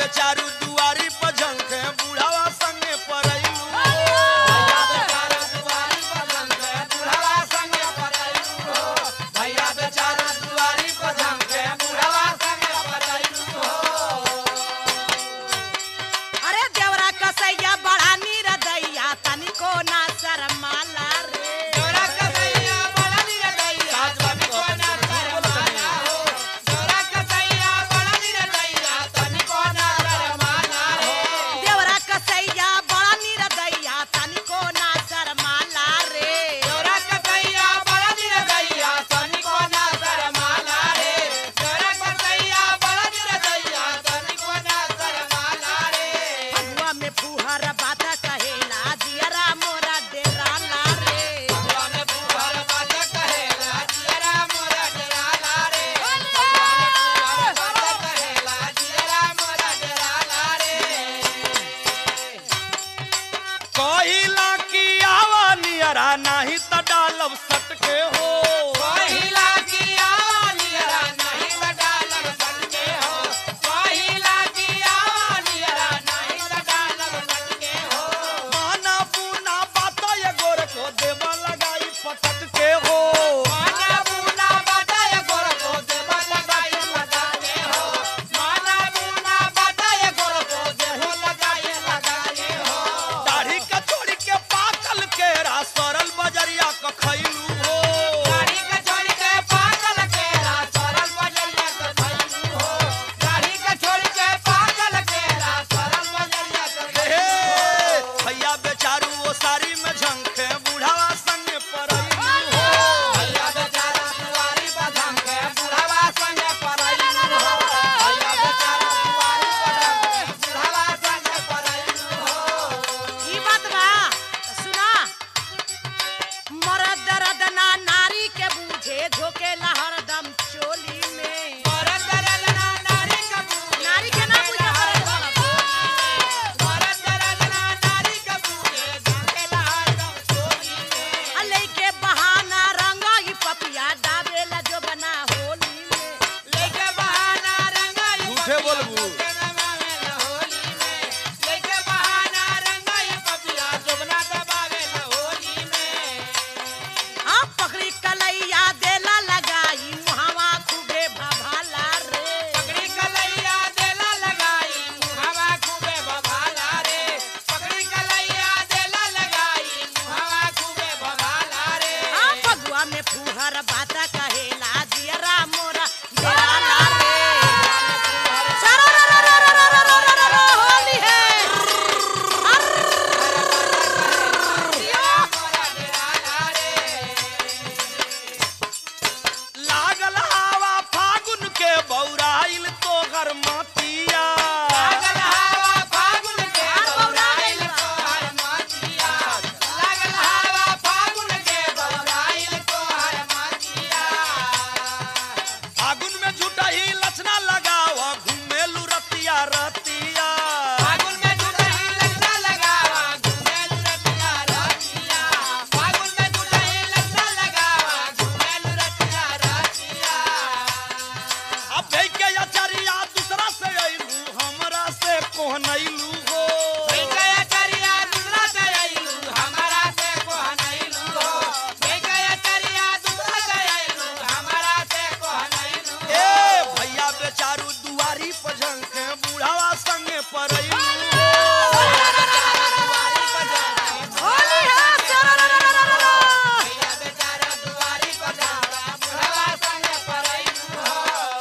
बेचारू दुआरी पर झंखे बुढ़ावा संगे परैलू नहीं तो डालब सटके हो पहिला किया नियरा नहीं तो डालब सटके हो पहिला किया नियरा नहीं तो डालब सटके हो माना पूना बात ये गोर को देवा लगाई पटक के हो माना पूना बात ये गोर को देवा लगाई पटक के हो माना पूना बात ये गोर को देवा लगाई हो दाढ़ी का छोड़ी के पाकल के सरल बजरिया का खैलू हो दाढ़ी का छोड़ी के पाकल के सरल बजरिया का खैलू हो दाढ़ी का छोड़ी के पाकल के सरल बजरिया का खैलू हो भैया बेचारू वो सारी में झंखे बुढ़ावा संगे परैलू हो भैया बेचारा दुआरी पर झंखे बुढ़ावा संगे परैलू हो भैया बेचारा दुआरी पर झंखे बुढ़ावा संगे परैलू हो ई बात बा सुना मरद दर्द ना नारी के बूझे झोकेला हरदम चोली में मरद दर्द ना नारी के बूझे नारी के ना बूझे मरद मरद दर्द ना नारी के बूझे झोकेला हरदम चोली में अले के बहाना रंगा ही पपिया डाबेला जो बना होली में लेके बहाना रंगाई झूठे बोलबू होली में लेके बहाना रंगाई पपिया जोबना दबावे होली में आ पकड़ी कलैया देला लगाई मुहावा खूबे भभाला रे पकड़ी कलैया देला लगाई मुहावा खूबे बभाला रे पकड़ी कलैया देला लगाई मुहावा खूबे बभाला रे आ फगुआ में फुहर बाता कहेला जियरा मोरा देला रे होली है लागल हवा फागुन के बौराइल तो घर मातिया लागल हवा फागुन के बौराइल तोहर मातिया लागल हवा फागुन के बौराइल तोहर मातिया फागुन में झूठही लक्षणा लगावा घूमेलू रतिया रतिया फागुन में झूठही लक्षणा लगावा घूमेलू रतिया रतिया फागुन में झूठही लक्षणा लगावा घूमेलू रतिया रतिया अब भई के अचरिया दूसरा से अइलू हमरा से कोहनैलू हो गया चरिया दूसरा से आइलू हमारा से कोहनैलू हो गया चरिया दूसरा से आइलू हमारा से कोहनैलू ए भैया बेचारू दुआरी पर झंखे बुढ़ावा संगे परैलू हो होली है भैया बेचारा दुआरी पर जावा बुढ़वा संगे परैलू हो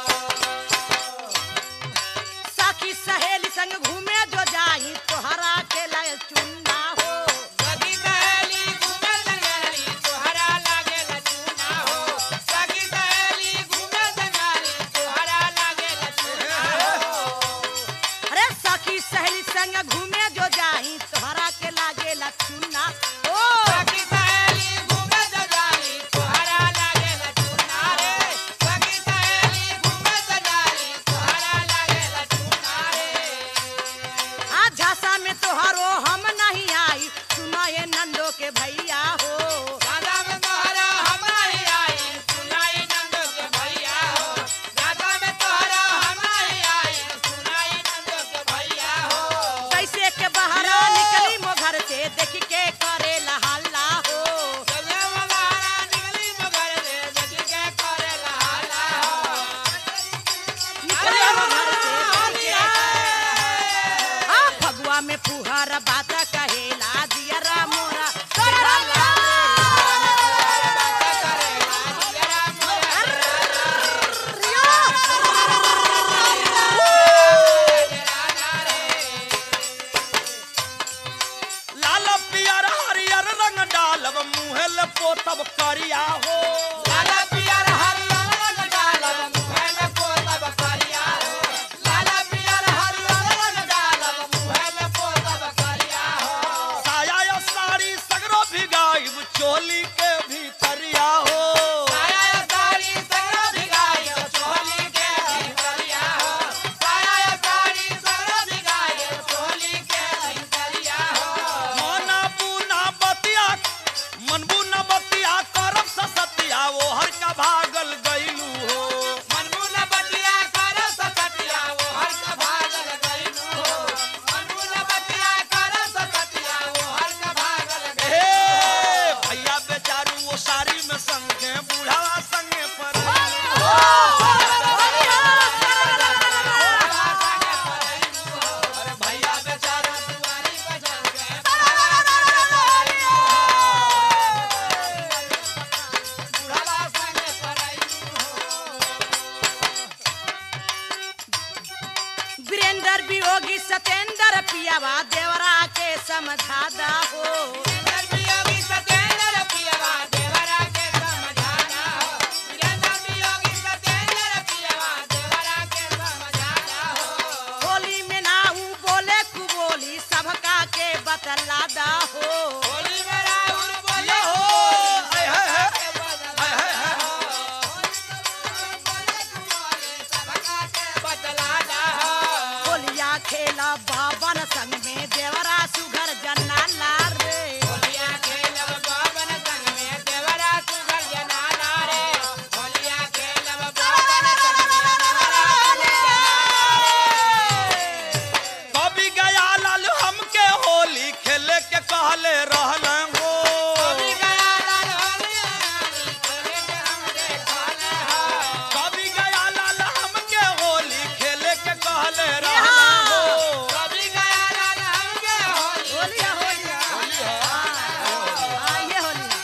साखी सहेली संग घूमे जो जाई तोहरा के लायल चुन्ना हो सखी सहेली घूमे संगाली तोहरा लागे लचुना हो सखी सहेली घूमे संगाली तोहरा लागे लचुना हो अरे साखी सहेली संग घूमे जो जाई तोहरा के लागेला चुन्ना ओ सखी सहेली घूमे संगाली तोहरा लागे लचुना रे सखी सहेली घूमे संगाली तोहरा लागे लचुना रे आ झांसा में तोहरो हम नहीं आई सुना ये नंदो के भैया हो दादा में तोहरा हम नहीं आई सुनाई नंद के भैया हो दादा में तोहरा हम नहीं आई सुनाई नंद के वीरेंद्र वियोगी सतेंद्र पियावा देवरा के समझा दा हो होली में ना ऊ बोले कु बोली सबका के बतला दा हो होलिया खेला बाबन संग में देवरा सुघर जन्ना ला रे कभी गया लाल हमके होली खेले के कहले रहल हो कभी गया लाल हमके होली खेले के कहले रहल हो होलिया होलिया ये होलिया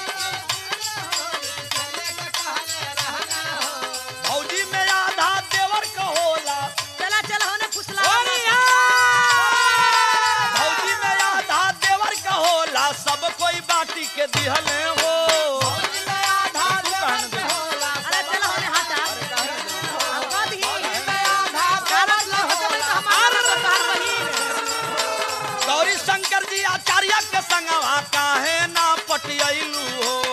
भौजी में आधा देवर का होला चला चला होने फुसला भौजी में आधा देवर का होला सब कोई बाटी के दिहले हो अरे चला होने हटा अब कद ही कारत ला हो जबे तो हमारा तो तार बहिन गौरी शंकर जी आचार्य के संगवा काहे ना पटियलू हो